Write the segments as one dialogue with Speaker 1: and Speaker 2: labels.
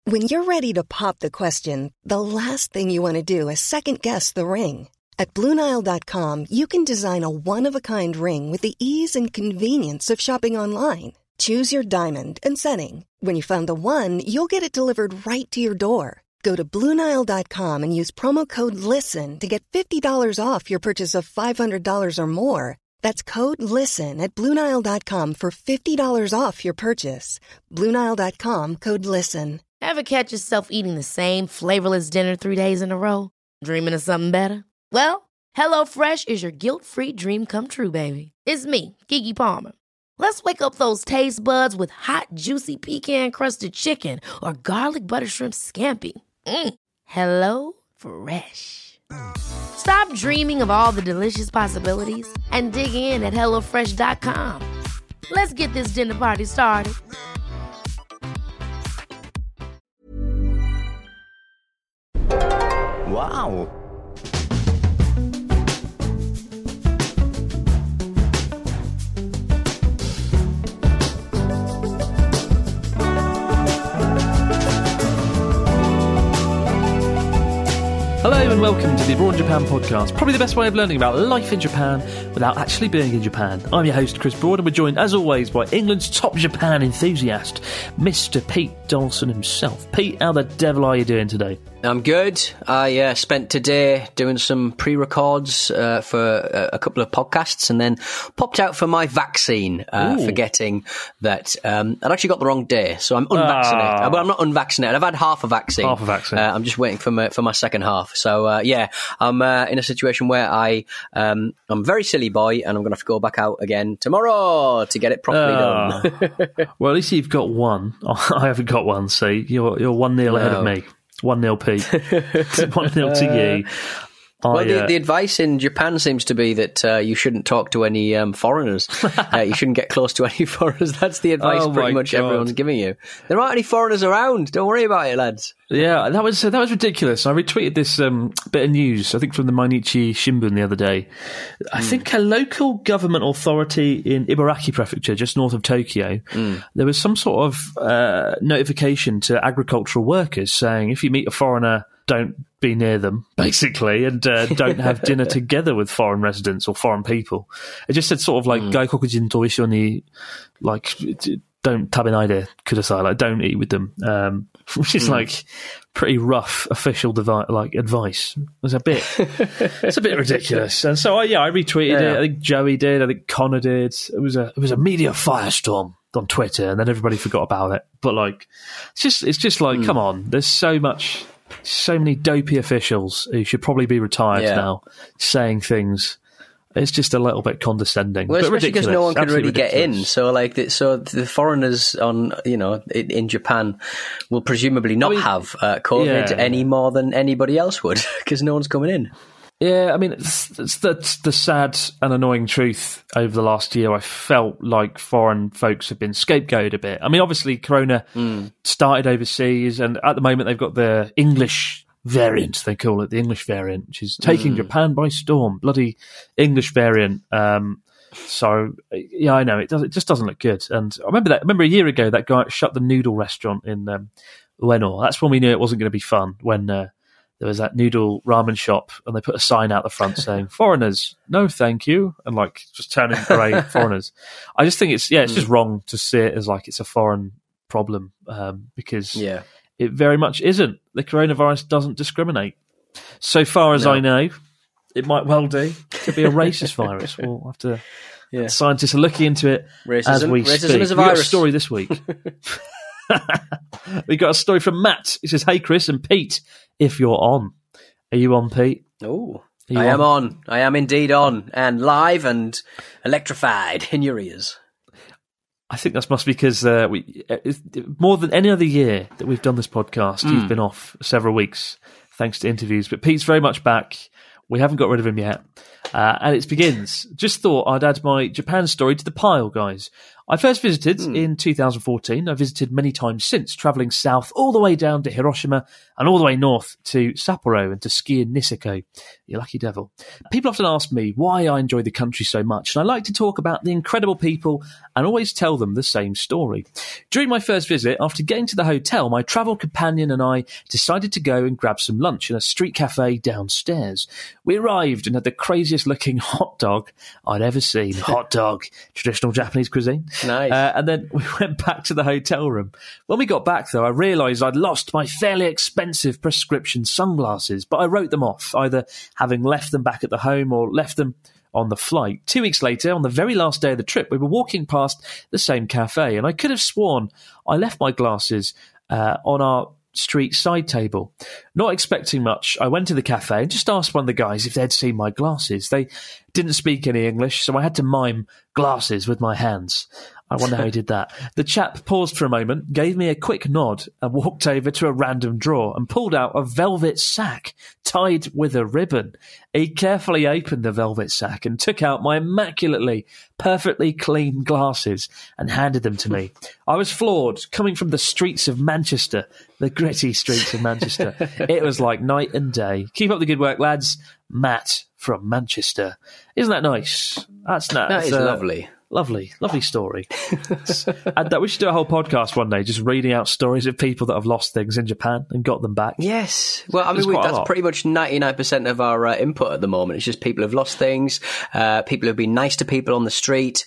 Speaker 1: When you're ready to pop the question, the last thing you want to do is second-guess the ring. At BlueNile.com, you can design a one-of-a-kind ring with the ease and convenience of shopping online. Choose your diamond and setting. When you find the one, you'll get it delivered right to your door. Go to BlueNile.com and use promo code LISTEN to get $50 off your purchase of $500 or more. That's code LISTEN at BlueNile.com for $50 off your purchase. BlueNile.com, code LISTEN.
Speaker 2: Ever catch yourself eating the same flavorless dinner 3 days in a row? Dreaming of something better? Well, HelloFresh is your guilt-free dream come true, baby. It's me, Keke Palmer. Let's wake up those taste buds with hot, juicy pecan-crusted chicken or garlic butter shrimp scampi. Hello Fresh. Stop dreaming of all the delicious possibilities and dig in at HelloFresh.com. Let's get this dinner party started.
Speaker 3: Wow.
Speaker 4: Hello and welcome to the Abroad in Japan podcast, probably the best way of learning about life in Japan without actually being in Japan. I'm your host, Chris Broad, and we're joined, as always, by England's top Japan enthusiast, Mr. Pete Dawson himself. Pete, how the devil are you doing today?
Speaker 5: I'm good. I spent today doing some pre-records for a couple of podcasts and then popped out for my vaccine, forgetting that I'd actually got the wrong day. So I'm unvaccinated. Well, I'm not unvaccinated. I've had half a vaccine.
Speaker 4: Half a vaccine.
Speaker 5: I'm just waiting for my second half. So, I'm in a situation where I'm a very silly boy and I'm going to have to go back out again tomorrow to get it properly done.
Speaker 4: Well, at least you've got one. I haven't got one, so you're 1-0 ahead of me. 1-0 Pete. 1-0 to you.
Speaker 5: Well, the advice in Japan seems to be that you shouldn't talk to any foreigners. You shouldn't get close to any foreigners. That's the advice pretty much everyone's giving you. There aren't any foreigners around. Don't worry about it, lads.
Speaker 4: Yeah, that was ridiculous. I retweeted this bit of news, I think from the Mainichi Shimbun the other day. I think a local government authority in Ibaraki Prefecture, just north of Tokyo, there was some sort of notification to agricultural workers saying if you meet a foreigner, don't be near them, basically, and don't have dinner together with foreign residents or foreign people. It just said sort of like, gaikokujin to ishou ni, like, don't tabenai kudasai, like, don't eat with them, which is like pretty rough official advice. It's a bit ridiculous. And so, I retweeted it. I think Joey did. I think Connor did. It was a media firestorm on Twitter, and then everybody forgot about it. But like, it's just like, come on, there's so many dopey officials who should probably be retired now saying things. It's just a little bit condescending.
Speaker 5: Well,
Speaker 4: but
Speaker 5: especially because no one can really
Speaker 4: ridiculous.
Speaker 5: Get in. So, the foreigners in Japan will presumably not have COVID any more than anybody else would because no one's coming in.
Speaker 4: Yeah, I mean, it's the sad and annoying truth over the last year. I felt like foreign folks have been scapegoated a bit. I mean, obviously, Corona started overseas, and at the moment they've got the English variant, they call it, the English variant, which is taking Japan by storm. Bloody English variant. So, yeah, I know, it just doesn't look good. And I remember a year ago, that guy shut the noodle restaurant in Ueno. That's when we knew it wasn't going to be fun, when there was that noodle ramen shop and they put a sign out the front saying, foreigners, no thank you, and like just turning grey foreigners. I just think it's just wrong to see it as like it's a foreign problem because it very much isn't. The coronavirus doesn't discriminate. So far as I know, it might well do. It could be a racist virus. We'll have to... Scientists are looking into it as we speak.
Speaker 5: Racism is a virus.
Speaker 4: We've got a story this week. We got a story from Matt. He says, hey, Chris and Pete, if you're on. Are you on, Pete?
Speaker 5: Oh, I am on. I am indeed on and live and electrified in your ears.
Speaker 4: I think that must be because more than any other year that we've done this podcast, you've been off several weeks thanks to interviews. But Pete's very much back. We haven't got rid of him yet. And it begins. Just thought I'd add my Japan story to the pile, guys. I first visited in 2014. I visited many times since, travelling south all the way down to Hiroshima and all the way north to Sapporo and to ski in Niseko. You lucky devil. People often ask me why I enjoy the country so much, and I like to talk about the incredible people and always tell them the same story. During my first visit, after getting to the hotel, my travel companion and I decided to go and grab some lunch in a street cafe downstairs. We arrived and had the craziest looking hot dog I'd ever seen. Hot dog, traditional Japanese cuisine.
Speaker 5: Nice.
Speaker 4: And then we went back to the hotel room. When we got back, though, I realised I'd lost my fairly expensive prescription sunglasses, but I wrote them off, either having left them back at the home or left them on the flight. 2 weeks later, on the very last day of the trip, we were walking past the same cafe, and I could have sworn I left my glasses on our street side table. Not expecting much, I went to the cafe and just asked one of the guys if they'd seen my glasses. They didn't speak any English, so I had to mime glasses with my hands. I wonder how he did that. The chap paused for a moment, gave me a quick nod, and walked over to a random drawer and pulled out a velvet sack tied with a ribbon. He carefully opened the velvet sack and took out my immaculately, perfectly clean glasses and handed them to me. I was floored, coming from the streets of Manchester, the gritty streets of Manchester. It was like night and day. Keep up the good work, lads. Matt from Manchester. Isn't that nice? That
Speaker 5: is lovely.
Speaker 4: Lovely story. And we should do a whole podcast one day, just reading out stories of people that have lost things in Japan and got them back.
Speaker 5: Yes. Well, I mean, that's pretty much 99% of our input at the moment. It's just people who've lost things, people who've been nice to people on the street.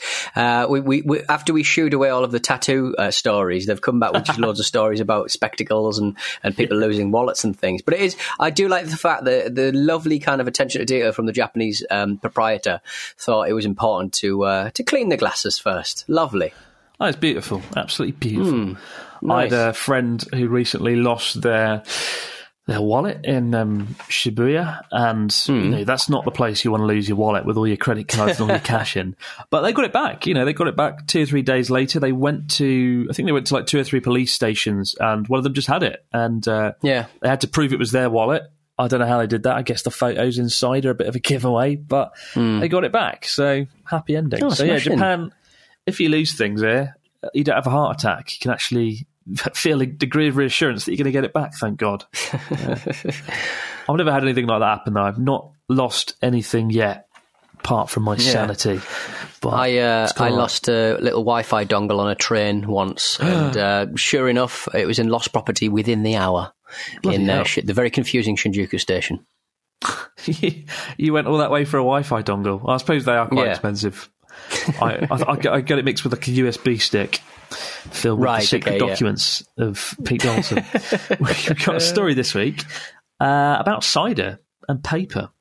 Speaker 5: We after we shooed away all of the tattoo stories, they've come back with just loads of stories about spectacles and people losing wallets and things. But I do like the fact that the lovely kind of attention to detail from the Japanese proprietor thought it was important to clean the glasses first. Lovely.
Speaker 4: Oh, it's beautiful. Absolutely beautiful.
Speaker 5: Nice.
Speaker 4: I had a friend who recently lost their wallet in Shibuya, and that's not the place you want to lose your wallet with all your credit cards and all your cash in. But they got it back. They got it back 2 or 3 days later. They went to like 2 or 3 police stations, and one of them just had it, and they had to prove it was their wallet. I don't know how they did that. I guess the photos inside are a bit of a giveaway, but they got it back. So happy ending.
Speaker 5: Oh,
Speaker 4: so yeah, Japan, if you lose things here, you don't have a heart attack. You can actually feel a degree of reassurance that you're going to get it back, thank God. I've never had anything like that happen, though. I've not lost anything yet, apart from my sanity. But
Speaker 5: I lost a little Wi-Fi dongle on a train once, and sure enough, it was in lost property within the hour. In the very confusing Shinjuku station.
Speaker 4: You went all that way for a Wi-Fi dongle? I suppose they are quite expensive. I get it mixed with like a USB stick filled with the secret documents of Pete Donaldson. We've got a story this week about cider and paper.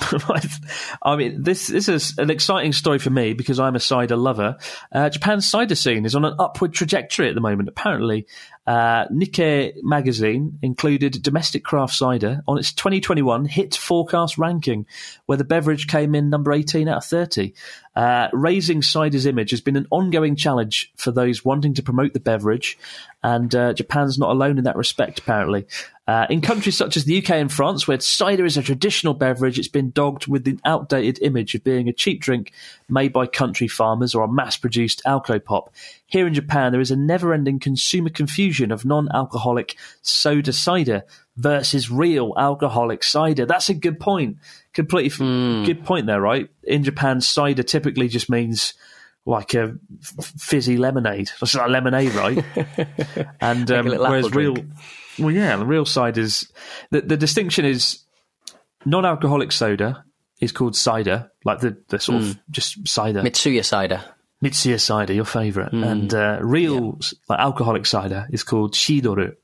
Speaker 4: I mean, this is an exciting story for me because I'm a cider lover. Japan's cider scene is on an upward trajectory at the moment. Apparently, Nikkei magazine included domestic craft cider on its 2021 hit forecast ranking, where the beverage came in number 18 out of 30. Raising cider's image has been an ongoing challenge for those wanting to promote the beverage, and Japan's not alone in that respect, apparently. In countries such as the UK and France, where cider is a traditional beverage, it's been dogged with the outdated image of being a cheap drink made by country farmers or a mass-produced alco-pop. Here in Japan, there is a never-ending consumer confusion of non-alcoholic soda cider versus real alcoholic cider. That's a good point. Completely good point there, right? In Japan, cider typically just means like a fizzy lemonade. It's like lemonade, right? And whereas the real cider's the distinction is non-alcoholic soda is called cider, like the sort of just cider.
Speaker 5: Mitsuya cider, your favourite. And real like alcoholic cider is called Shidoru.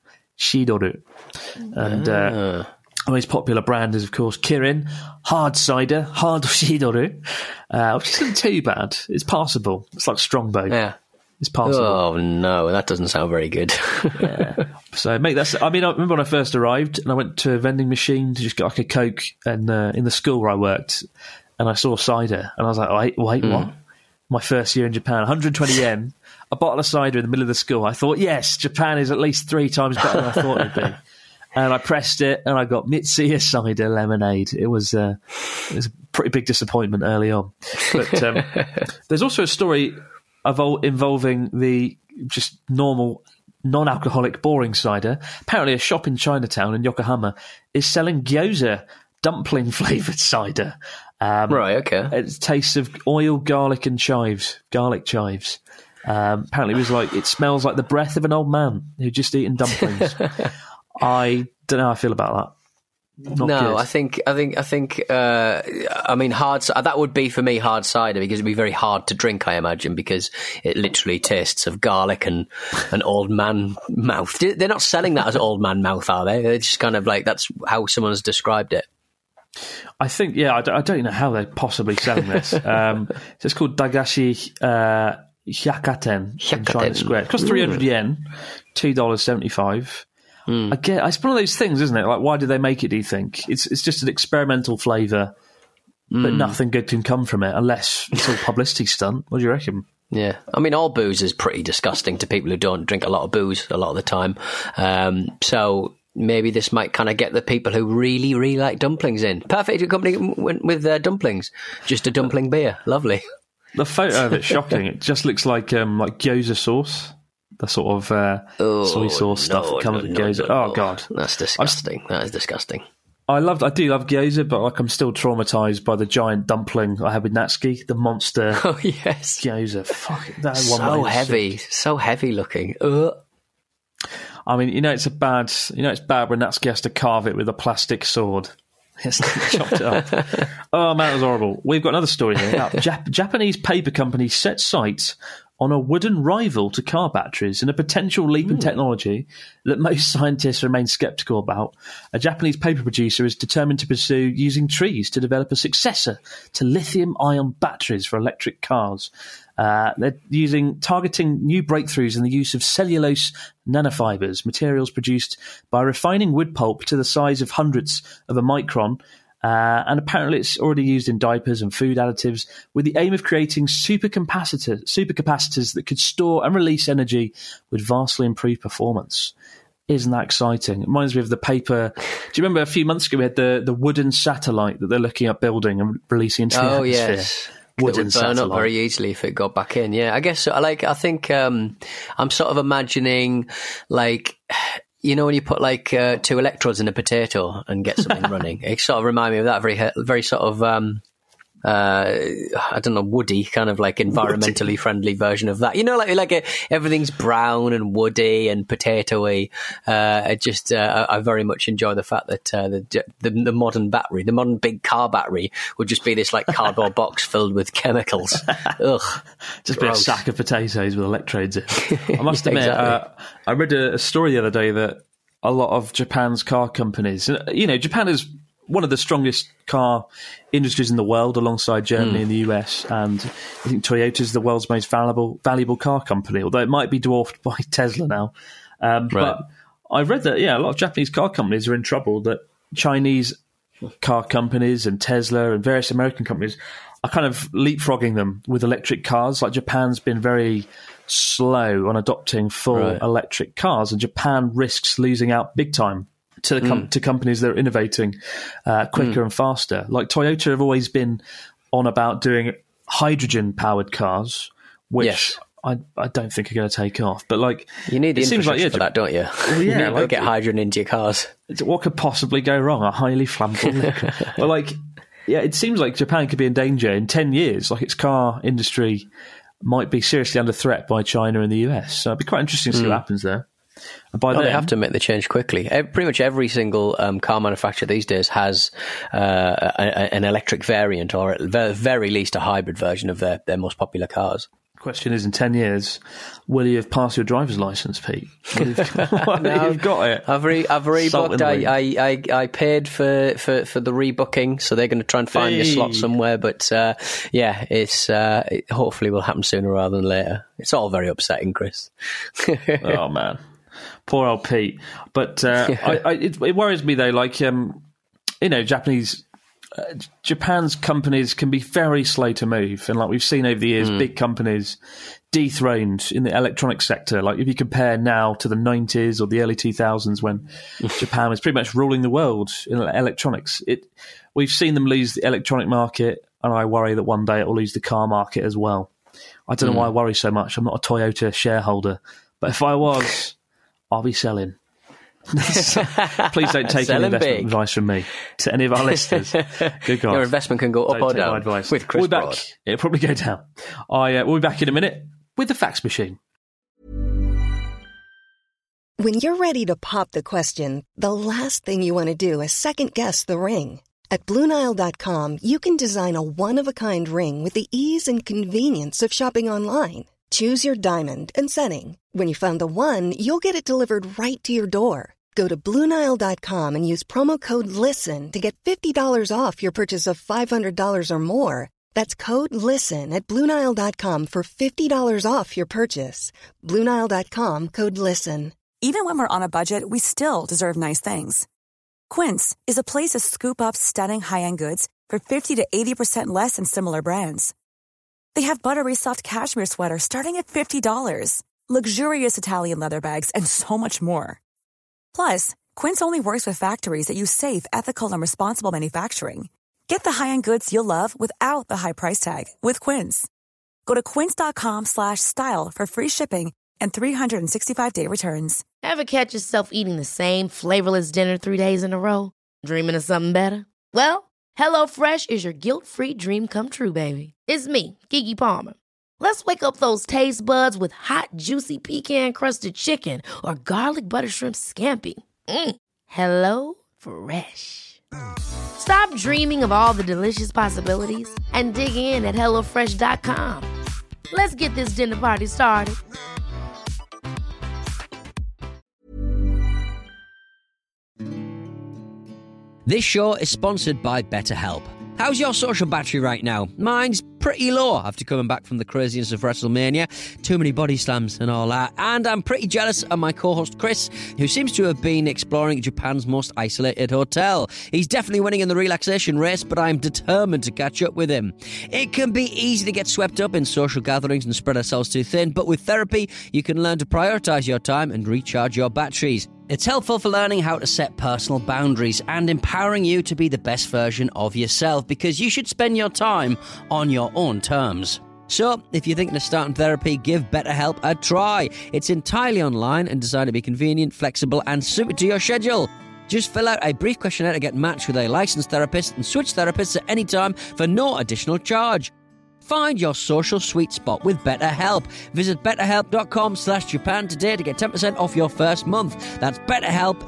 Speaker 5: And the most popular brand is, of course, Kirin hard cider, hard Shidoru, which isn't too bad. It's passable. It's like Strongbow. Yeah. It's passable. Oh, no, that doesn't sound very good.
Speaker 4: So, mate, I remember when I first arrived and I went to a vending machine to just get like a Coke and in the school where I worked, and I saw cider, and I was like, wait, what? My first year in Japan, 120 yen, a bottle of cider in the middle of the school. I thought, yes, Japan is at least 3 times better than I thought it would be. And I pressed it, and I got Mitsuya cider lemonade. It was a pretty big disappointment early on. But there's also a story involving the just normal, non-alcoholic, boring cider. Apparently, a shop in Chinatown in Yokohama is selling gyoza dumpling-flavoured cider.
Speaker 5: Right, okay.
Speaker 4: It tastes of oil, garlic, and garlic chives. Apparently, it smells like the breath of an old man who just eaten dumplings. I don't know how I feel about that. Not
Speaker 5: no,
Speaker 4: good.
Speaker 5: I think. I mean, that would be for me hard cider because it'd be very hard to drink. I imagine because it literally tastes of garlic and an old man mouth. They're not selling that as old man mouth, are they? They're just kind of like that's how someone's described it.
Speaker 4: I think, yeah. I don't know how they're possibly selling this. So it's called Dagashi Hyakaten in China Square. It costs 300 yen, $2.75. Again, it's one of those things, isn't it? Like, why do they make it, do you think? It's just an experimental flavour, but nothing good can come from it unless it's all publicity stunt. What do you reckon?
Speaker 5: Yeah. I mean, all booze is pretty disgusting to people who don't drink a lot of booze a lot of the time. So maybe this might kind of get the people who really, really like dumplings in. Perfect company with dumplings. Just a dumpling beer. Lovely.
Speaker 4: The photo of it's shocking. It just looks like gyoza sauce. The sort of soy sauce stuff that comes with gyoza. Oh, God.
Speaker 5: That's disgusting. That is disgusting.
Speaker 4: I do love gyoza, but like I'm still traumatised by the giant dumpling I had with Natsuki, the monster gyoza. Fuck it.
Speaker 5: So heavy looking.
Speaker 4: I mean, it's bad when Natsuki has to carve it with a plastic sword. He has to chop it up. Oh, man, it was horrible. We've got another story here. Now, Japanese paper company set sight on a wooden rival to car batteries in a potential leap in technology that most scientists remain sceptical about. A Japanese paper producer is determined to pursue using trees to develop a successor to lithium-ion batteries for electric cars. They're targeting new breakthroughs in the use of cellulose nanofibers, materials produced by refining wood pulp to the size of hundredths of a micron. And apparently it's already used in diapers and food additives with the aim of creating supercapacitors that could store and release energy with vastly improved performance. Isn't that exciting? It reminds me of the paper. Do you remember a few months ago we had the wooden satellite that they're looking at building and releasing into the atmosphere?
Speaker 5: Yes. Wooden satellite. It would burn up very easily if it got back in. Yeah, I guess. I think I'm sort of imagining like. You know when you put like 2 electrodes in a potato and get something running? It sort of reminded me of that very sort of, I don't know, woody, kind of like environmentally friendly version of that. You know, like everything's brown and woody and potatoey. I very much enjoy the fact that the modern battery, the modern big car battery would just be this like cardboard box filled with chemicals. Ugh.
Speaker 4: Just be a sack of potatoes with electrodes in. I must admit, exactly. I read a story the other day that a lot of Japan's car companies, Japan is one of the strongest car industries in the world alongside Germany and the US, and I think Toyota is the world's most valuable car company, although it might be dwarfed by Tesla now. Right. But I read that, a lot of Japanese car companies are in trouble, that Chinese car companies and Tesla and various American companies are kind of leapfrogging them with electric cars. Like Japan's been very slow on adopting full electric cars, and Japan risks losing out big time to companies that are innovating quicker and faster. Like Toyota have always been on about doing hydrogen-powered cars, which I don't think are going to take off. But like,
Speaker 5: you need the infrastructure for that, don't you?
Speaker 4: Well,
Speaker 5: you need to get hydrogen into your cars.
Speaker 4: What could possibly go wrong? A highly flammable liquid. But like, it seems like Japan could be in danger in 10 years. Like its car industry might be seriously under threat by China and the US. So it'd be quite interesting to see what happens there. And by then,
Speaker 5: they have to make the change quickly. Pretty much every single car manufacturer these days has an electric variant, or at the very least a hybrid version of their most popular cars.
Speaker 4: Question is, in 10 years, will you have passed your driver's license, Pete? You've got it.
Speaker 5: I've rebooked. I paid for the rebooking, so they're going to try and find me a slot somewhere. But it hopefully will happen sooner rather than later. It's all very upsetting, Chris.
Speaker 4: Oh man, poor old Pete. But it worries me though. Like Japan's companies can be very slow to move, and like we've seen over the years, big companies dethroned in the electronic sector. Like if you compare now to the 90s or the early 2000s when Japan was pretty much ruling the world in electronics, we've seen them lose the electronic market, and I worry that one day it will lose the car market as well. I don't know why I worry so much. I'm not a Toyota shareholder, but if I was, I'll be selling. Please don't take any investment advice from me to any of our listeners. Good God.
Speaker 5: Your investment can go up or down with Chris
Speaker 4: We'll
Speaker 5: Broad.
Speaker 4: It'll probably go down. We'll be back in a minute with the fax machine.
Speaker 1: When you're ready to pop the question, the last thing you want to do is second-guess the ring. At BlueNile.com, you can design a one-of-a-kind ring with the ease and convenience of shopping online. Choose your diamond and setting. When you find the one, you'll get it delivered right to your door. Go to BlueNile.com and use promo code LISTEN to get $50 off your purchase of $500 or more. That's code LISTEN at BlueNile.com for $50 off your purchase. BlueNile.com, code LISTEN.
Speaker 3: Even when we're on a budget, we still deserve nice things. Quince is a place to scoop up stunning high-end goods for 50 to 80% less than similar brands. They have buttery soft cashmere sweaters starting at $50, luxurious Italian leather bags, and so much more. Plus, Quince only works with factories that use safe, ethical, and responsible manufacturing. Get the high-end goods you'll love without the high price tag with Quince. Go to quince.com/style for free shipping and 365-day returns.
Speaker 2: Ever catch yourself eating the same flavorless dinner 3 days in a row? Dreaming of something better? Well, HelloFresh is your guilt-free dream come true, baby. It's me, Keke Palmer. Let's wake up those taste buds with hot, juicy pecan-crusted chicken or garlic butter shrimp scampi. Hello Fresh. Stop dreaming of all the delicious possibilities and dig in at HelloFresh.com. Let's get this dinner party started.
Speaker 6: This show is sponsored by BetterHelp. How's your social battery right now? Mine's pretty low after coming back from the craziness of WrestleMania. Too many body slams and all that. And I'm pretty jealous of my co-host Chris, who seems to have been exploring Japan's most isolated hotel. He's definitely winning in the relaxation race, but I'm determined to catch up with him. It can be easy to get swept up in social gatherings and spread ourselves too thin, but with therapy, you can learn to prioritise your time and recharge your batteries. It's helpful for learning how to set personal boundaries and empowering you to be the best version of yourself, because you should spend your time on your own terms. So, if you're thinking of starting therapy, give BetterHelp a try. It's entirely online and designed to be convenient, flexible and suited to your schedule. Just fill out a brief questionnaire to get matched with a licensed therapist and switch therapists at any time for no additional charge. Find your social sweet spot with BetterHelp. Visit betterhelp.com/Japan today to get 10% off your first month. That's BetterHelp,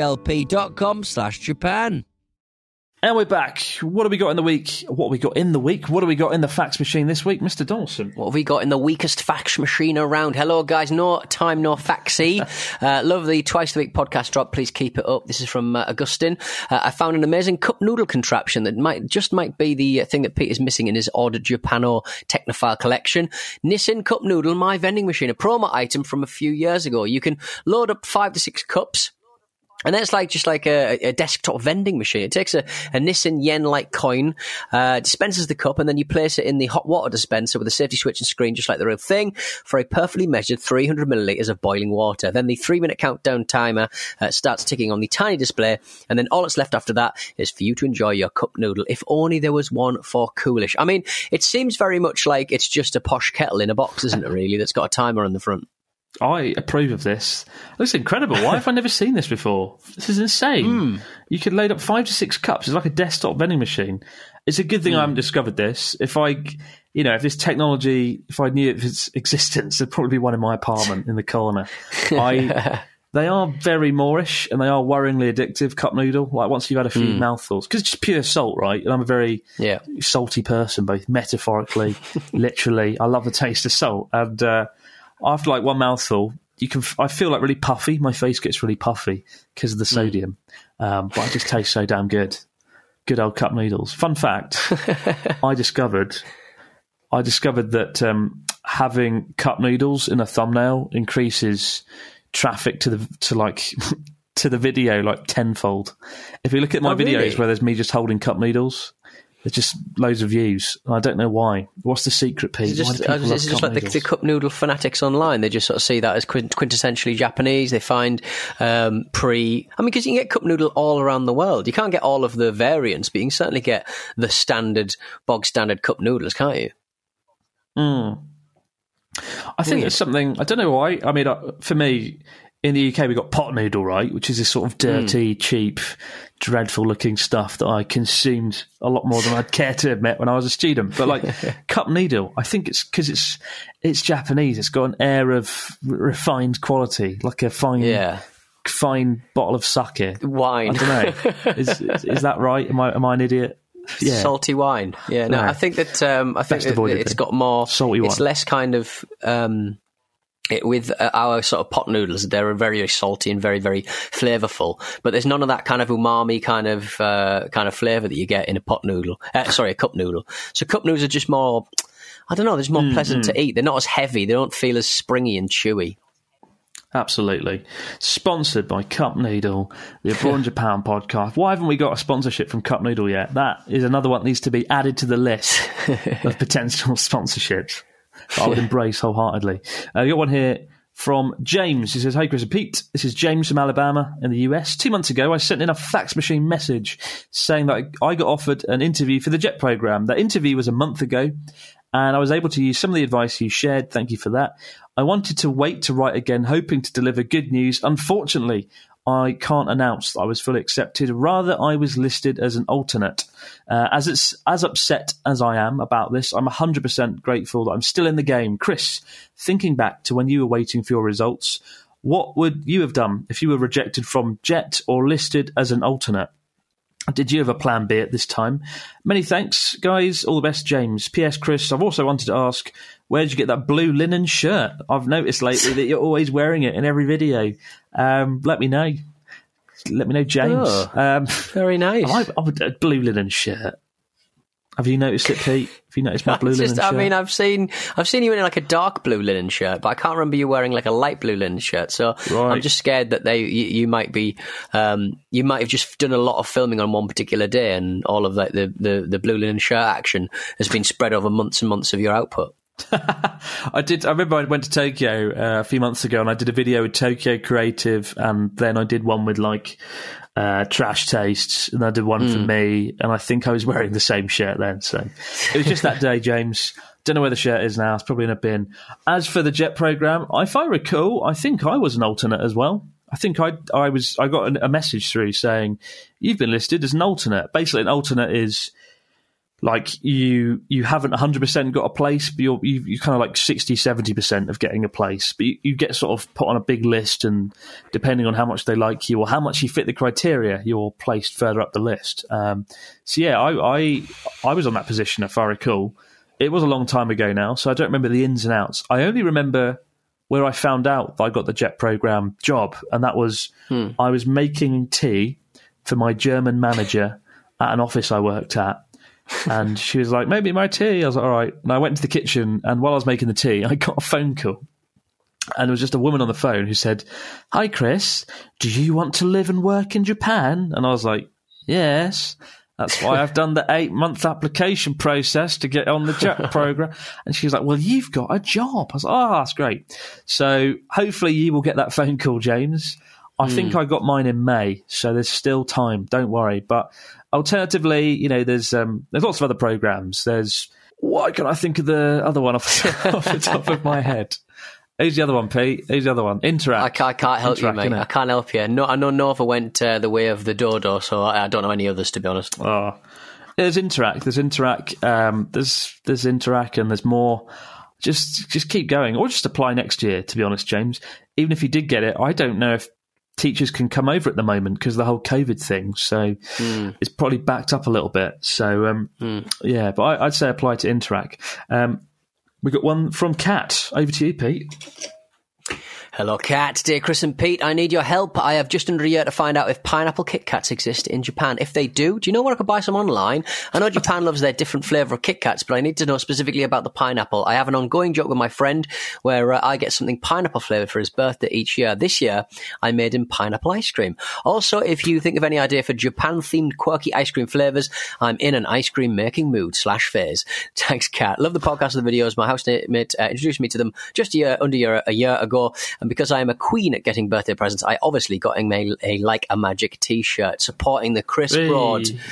Speaker 6: HELP.com/Japan.
Speaker 4: And we're back. What have we got in the week? What have we got in the week? What have we got in the fax machine this week, Mr. Dawson?
Speaker 5: What have we got in the weakest fax machine around? Hello, guys. No time, no faxy. Love the Twice a Week podcast drop. Please keep it up. This is from Augustine. I found an amazing cup noodle contraption that might be the thing that Pete is missing in his ordered Japano Technophile collection. Nissin Cup Noodle, my vending machine, a promo item from a few years ago. You can load up 5 to 6 cups. And then it's just like a desktop vending machine. It takes a Nissan yen-like coin, dispenses the cup, and then you place it in the hot water dispenser with a safety switch and screen, just like the real thing, for a perfectly measured 300 millilitres of boiling water. Then the 3-minute countdown timer starts ticking on the tiny display, and then all that's left after that is for you to enjoy your cup noodle. If only there was one for Coolish. I mean, it seems very much like it's just a posh kettle in a box, isn't it, really, that's got a timer on the front.
Speaker 4: I approve of this. It looks incredible. Why have I never seen this before? This is insane. You could load up 5 to 6 cups. It's like a desktop vending machine. It's a good thing I haven't discovered this. If this technology, if I knew of its existence, there'd probably be one in my apartment in the corner. They are very Moorish and they are worryingly addictive, cup noodle. Like once you've had a few mouthfuls, because it's just pure salt, right? And I'm a very salty person, both metaphorically, literally. I love the taste of salt. And after like one mouthful, I feel like really puffy. My face gets really puffy because of the sodium. But it just tastes so damn good. Good old cup noodles. Fun fact, I discovered that having cup noodles in a thumbnail increases traffic to the video like tenfold. If you look at my videos where there's me just holding cup noodles, there's just loads of views. And I don't know why. What's the secret, Pete?
Speaker 5: Is it just like the cup noodle fanatics online? They just sort of see that as quintessentially Japanese. They find because you can get cup noodle all around the world. You can't get all of the variants, but you can certainly get the bog standard cup noodles, can't you?
Speaker 4: I think it's something, I don't know why. I mean, for me, in the UK, we got pot noodle, right? Which is this sort of dirty, cheap, dreadful looking stuff that I consumed a lot more than I'd care to admit when I was a student. But like cup noodle, I think it's because it's Japanese. It's got an air of refined quality, like a fine bottle of sake.
Speaker 5: Wine.
Speaker 4: I don't know. Is that right? Am I an idiot? Yeah.
Speaker 5: Salty wine. Yeah, no, I think that it's got more
Speaker 4: salty wine.
Speaker 5: It's less kind of with our sort of pot noodles. They're very, very salty and very, very flavourful. But there's none of that kind of umami kind of flavour that you get in a pot noodle. A cup noodle. So cup noodles are just more. I don't know. They're just more pleasant to eat. They're not as heavy. They don't feel as springy and chewy.
Speaker 4: Absolutely. Sponsored by Cup Noodle, the Abroad Japan podcast. Why haven't we got a sponsorship from Cup Noodle yet? That is another one that needs to be added to the list of potential sponsorships that I would embrace wholeheartedly. You got one here from James. He says, "Hey Chris and Pete, this is James from Alabama in the US. 2 months ago, I sent in a fax machine message saying that I got offered an interview for the JET program. That interview was a month ago, and I was able to use some of the advice you shared. Thank you for that. I wanted to wait to write again, hoping to deliver good news. Unfortunately, I can't announce that I was fully accepted. Rather, I was listed as an alternate. As upset as I am about this, I'm 100% grateful that I'm still in the game. Chris, thinking back to when you were waiting for your results, what would you have done if you were rejected from JET or listed as an alternate? Did you have a plan B at this time? Many thanks, guys. All the best, James. P.S. Chris, I've also wanted to ask, where did you get that blue linen shirt? I've noticed lately that you're always wearing it in every video. Let me know. Let me know, James.
Speaker 5: Oh, very nice.
Speaker 4: A blue linen shirt. Have you noticed it, Pete? Have you noticed my blue linen shirt?
Speaker 5: I mean, I've seen you in like a dark blue linen shirt, but I can't remember you wearing like a light blue linen shirt. So right. I'm just scared that you might be you might have just done a lot of filming on one particular day, and all of like the blue linen shirt action has been spread over months and months of your output.
Speaker 4: I remember I went to Tokyo a few months ago, and I did a video with Tokyo Creative, and then I did one with like Trash Tastes, and I did one for me, and I think I was wearing the same shirt then. So it was just that day, James. Don't know where the shirt is now. It's probably in a bin. As for the JET program, if I recall, I think I was an alternate as well. I think I got a message through saying you've been listed as an alternate. Basically, an alternate is like you haven't 100% got a place, but you kind of like 60-70% of getting a place. But you get sort of put on a big list, and depending on how much they like you or how much you fit the criteria, you're placed further up the list. So yeah, I was on that position, if I recall. It was a long time ago now, so I don't remember the ins and outs. I only remember where I found out that I got the JET program job, and that was I was making tea for my German manager at an office I worked at. And she was like, maybe my tea. I was like, all right. And I went into the kitchen, and while I was making the tea, I got a phone call. And there was just a woman on the phone who said, "Hi, Chris, do you want to live and work in Japan?" And I was like, yes. That's why I've done the 8-month application process to get on the JET program. And she was like, well, you've got a job. I was like, oh, that's great. So hopefully you will get that phone call, James. I think I got mine in May, so there's still time. Don't worry. But alternatively, there's lots of other programs. Why can I think of the other one off the top of my head? Who's the other one, Pete? Who's the other one? Interact.
Speaker 5: I can't help you, mate. I can't help you. No, I know Nova went the way of the dodo, so I don't know any others, to be honest.
Speaker 4: Oh, there's Interact. There's Interact. There's Interact, and there's more. Just keep going, or just apply next year. To be honest, James, even if you did get it, I don't know if teachers can come over at the moment because of the whole COVID thing. So it's probably backed up a little bit. So, yeah, but I'd say apply to Interact. We got one from Kat. Over to you, Pete.
Speaker 5: Hello, Kat. Dear Chris and Pete, I need your help. I have just under a year to find out if pineapple Kit Kats exist in Japan. If they do you know where I could buy some online? I know Japan loves their different flavour of Kit Kats, but I need to know specifically about the pineapple. I have an ongoing joke with my friend where I get something pineapple flavoured for his birthday each year. This year, I made him pineapple ice cream. Also, if you think of any idea for Japan-themed quirky ice cream flavours, I'm in an ice cream making mood /phase. Thanks, Kat. Love the podcast and the videos. My housemate introduced me to them just a year ago. And because I am a queen at getting birthday presents, I obviously got him a Like a Magic t-shirt supporting the Chris Broad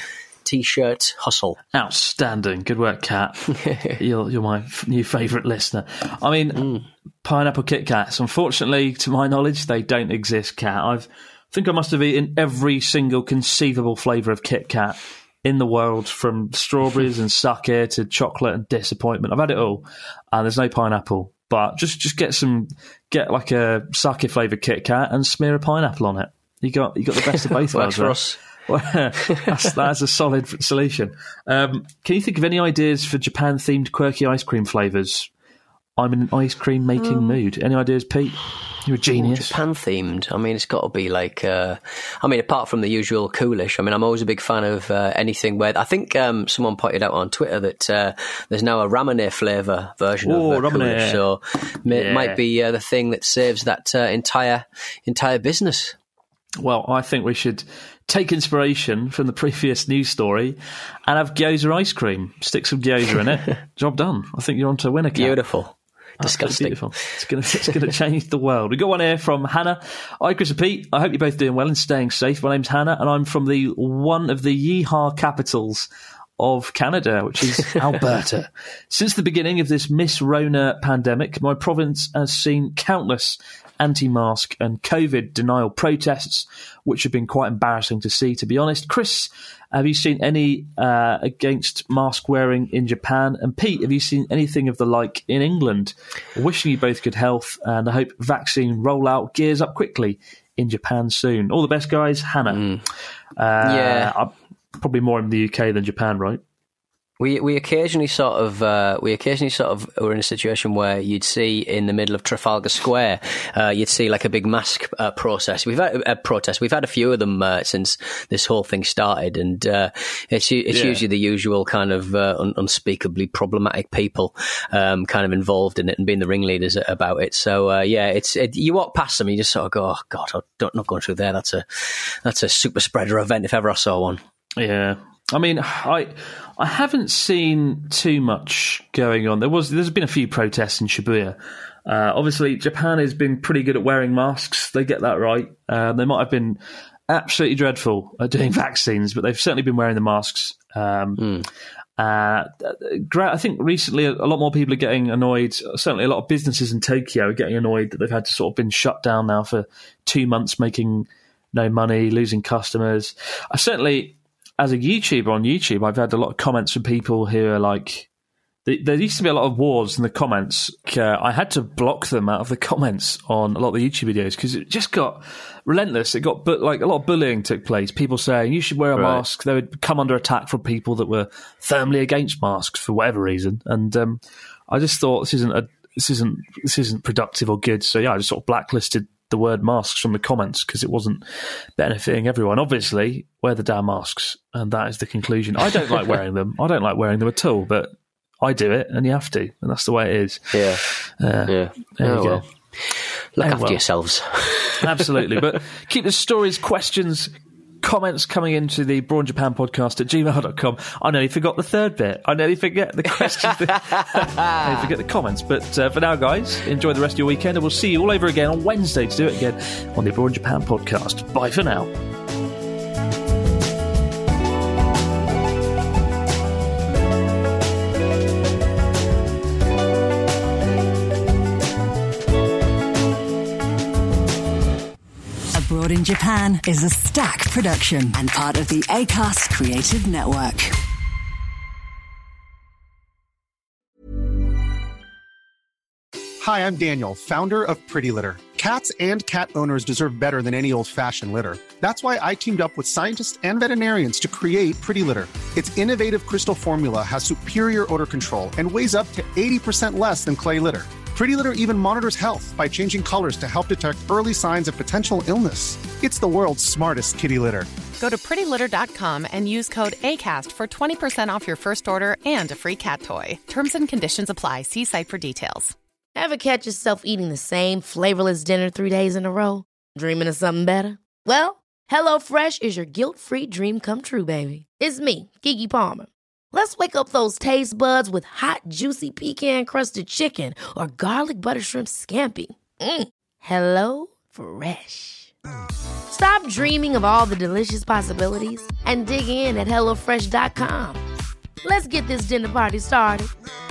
Speaker 5: T-shirt hustle.
Speaker 4: Outstanding. Good work, Kat. You're my new favourite listener. I mean, pineapple Kit Kats, unfortunately, to my knowledge, they don't exist, Kat. I think I must have eaten every single conceivable flavour of Kit Kat in the world, from strawberries and sake to chocolate and disappointment. I've had it all, and there's no pineapple. But just get like a sake flavoured Kit Kat and smear a pineapple on it. You got the best of both worlds.
Speaker 5: Works for us.
Speaker 4: That's a solid solution. Can you think of any ideas for Japan themed quirky ice cream flavours? I'm in an ice cream making mood. Any ideas, Pete? You're a genius.
Speaker 5: Japan themed. I mean, it's got to be like. Apart from the usual coolish. I mean, I'm always a big fan of anything where I think someone pointed out on Twitter that there's now a ramune flavour version of coolish. So it might be the thing that saves that entire business.
Speaker 4: Well, I think we should take inspiration from the previous news story and have gyoza ice cream. Stick some gyoza in it. Job done. I think you're on to win a Kat.
Speaker 5: Beautiful. Disgusting.
Speaker 4: Beautiful. It's going to change the world. We got one here from Hannah. Hi, Chris and Pete. I hope you're both doing well and staying safe. My name's Hannah, and I'm from one of the yeehaw capitals of Canada, which is Alberta. Since the beginning of this Miss Rona pandemic, my province has seen countless anti-mask and COVID denial protests, which have been quite embarrassing to see, to be honest. Chris, have you seen any against mask wearing in Japan? And Pete, have you seen anything of the like in England? Wishing you both good health, and I hope vaccine rollout gears up quickly in Japan soon. All the best, guys. Hannah. Probably more in the UK than Japan, right?
Speaker 5: We occasionally sort of were in a situation where you'd see in the middle of Trafalgar Square, you'd see like a big mask protest. We've had a few of them since this whole thing started, and it's usually the usual kind of unspeakably problematic people kind of involved in it and being the ringleaders about it. So you walk past them, and you just sort of go, "Oh God, I'm not going through there. That's a super spreader event if ever I saw one."
Speaker 4: Yeah. I mean, I haven't seen too much going on. There's been a few protests in Shibuya. Obviously, Japan has been pretty good at wearing masks. They get that right. They might have been absolutely dreadful at doing vaccines, but they've certainly been wearing the masks. I think recently a lot more people are getting annoyed. Certainly a lot of businesses in Tokyo are getting annoyed that they've had to sort of been shut down now for 2 months, making no money, losing customers. I certainly... As a YouTuber on YouTube, I've had a lot of comments from people who are like, there used to be a lot of wars in the comments. I had to block them out of the comments on a lot of the YouTube videos because it just got relentless. It got like a lot of bullying took place. People saying you should wear a mask. They would come under attack from people that were firmly against masks for whatever reason. And I just thought this isn't productive or good. So yeah, I just sort of blacklisted the word masks from the comments because it wasn't benefiting everyone. Obviously, wear the damn masks, and that is the conclusion. I don't like wearing them. I don't like wearing them at all, but I do it, and you have to, and that's the way it is.
Speaker 5: Yeah.
Speaker 4: There you go.
Speaker 5: Look after yourselves.
Speaker 4: Absolutely. But keep the stories, questions, comments coming into the Brawn Japan podcast at gmail.com. I nearly forgot the third bit. I nearly forget the questions. I nearly forget the comments. But for now, guys, enjoy the rest of your weekend, and we'll see you all over again on Wednesday to do it again on the Brawn Japan podcast. Bye for now.
Speaker 7: Abroad in Japan is a Stack production and part of the Acast Creative Network.
Speaker 8: Hi, I'm Daniel, founder of Pretty Litter. Cats and cat owners deserve better than any old-fashioned litter. That's why I teamed up with scientists and veterinarians to create Pretty Litter. Its innovative crystal formula has superior odor control and weighs up to 80% less than clay litter. Pretty Litter even monitors health by changing colors to help detect early signs of potential illness. It's the world's smartest kitty litter.
Speaker 9: Go to prettylitter.com and use code ACAST for 20% off your first order and a free cat toy. Terms and conditions apply. See site for details.
Speaker 2: Ever catch yourself eating the same flavorless dinner 3 days in a row? Dreaming of something better? Well, HelloFresh is your guilt-free dream come true, baby. It's me, Keke Palmer. Let's wake up those taste buds with hot, juicy pecan-crusted chicken or garlic butter shrimp scampi. Hello Fresh. Stop dreaming of all the delicious possibilities and dig in at HelloFresh.com. Let's get this dinner party started.